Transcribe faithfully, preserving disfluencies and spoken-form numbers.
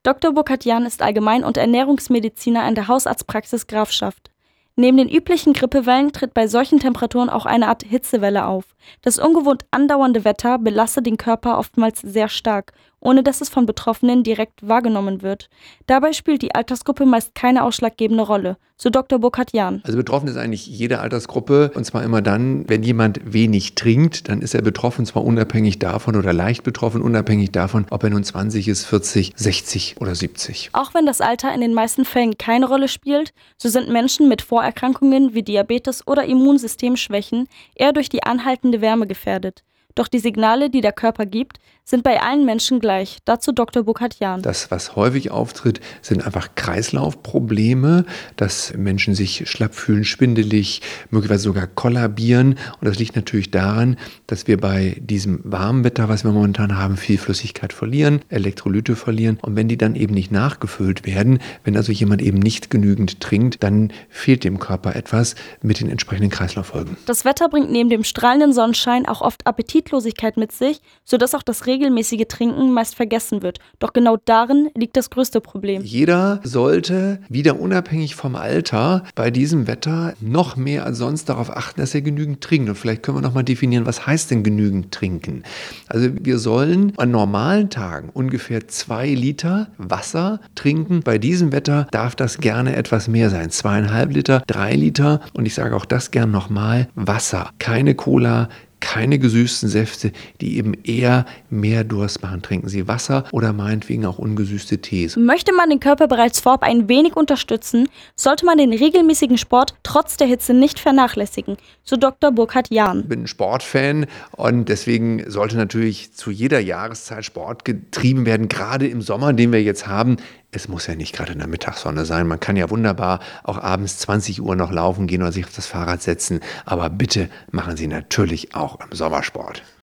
Doktor Burkhard Jahn ist Allgemein- und Ernährungsmediziner an der Hausarztpraxis Grafschaft. Neben den üblichen Grippewellen tritt bei solchen Temperaturen auch eine Art Hitzewelle auf. Das ungewohnt andauernde Wetter belastet den Körper oftmals sehr stark, ohne dass es von Betroffenen direkt wahrgenommen wird. Dabei spielt die Altersgruppe meist keine ausschlaggebende Rolle, so Doktor Burkhard Jahn. Also betroffen ist eigentlich jede Altersgruppe, und zwar immer dann, wenn jemand wenig trinkt, dann ist er betroffen, zwar unabhängig davon oder leicht betroffen, unabhängig davon, ob er nun zwanzig ist, vierzig, sechzig oder siebzig. Auch wenn das Alter in den meisten Fällen keine Rolle spielt, so sind Menschen mit Vorerkrankungen wie Diabetes oder Immunsystemschwächen eher durch die anhaltende Wärme gefährdet. Doch die Signale, die der Körper gibt, sind bei allen Menschen gleich. Dazu Doktor Burkhard Jahn. Das, was häufig auftritt, sind einfach Kreislaufprobleme, dass Menschen sich schlapp fühlen, schwindelig, möglicherweise sogar kollabieren. Und das liegt natürlich daran, dass wir bei diesem warmen Wetter, was wir momentan haben, viel Flüssigkeit verlieren, Elektrolyte verlieren. Und wenn die dann eben nicht nachgefüllt werden, wenn also jemand eben nicht genügend trinkt, dann fehlt dem Körper etwas mit den entsprechenden Kreislauffolgen. Das Wetter bringt neben dem strahlenden Sonnenschein auch oft Appetitlosigkeit mit sich, sodass auch das regelmäßige Trinken meist vergessen wird. Doch genau darin liegt das größte Problem. Jeder sollte wieder unabhängig vom Alter bei diesem Wetter noch mehr als sonst darauf achten, dass er genügend trinkt. Und vielleicht können wir noch mal definieren, was heißt denn genügend trinken? Also wir sollen an normalen Tagen ungefähr zwei Liter Wasser trinken. Bei diesem Wetter darf das gerne etwas mehr sein. Zweieinhalb Liter, drei Liter. Und ich sage auch das gern nochmal, Wasser, keine Cola, keine gesüßten Säfte, die eben eher mehr Durst machen. Trinken Sie Wasser oder meinetwegen auch ungesüßte Tees. Möchte man den Körper bereits vorab ein wenig unterstützen, sollte man den regelmäßigen Sport trotz der Hitze nicht vernachlässigen, so Doktor Burkhard Jahn. Ich bin ein Sportfan und deswegen sollte natürlich zu jeder Jahreszeit Sport getrieben werden, gerade im Sommer, den wir jetzt haben. Es muss ja nicht gerade in der Mittagssonne sein. Man kann ja wunderbar auch abends zwanzig Uhr noch laufen gehen oder sich auf das Fahrrad setzen. Aber bitte machen Sie natürlich auch im Sommersport.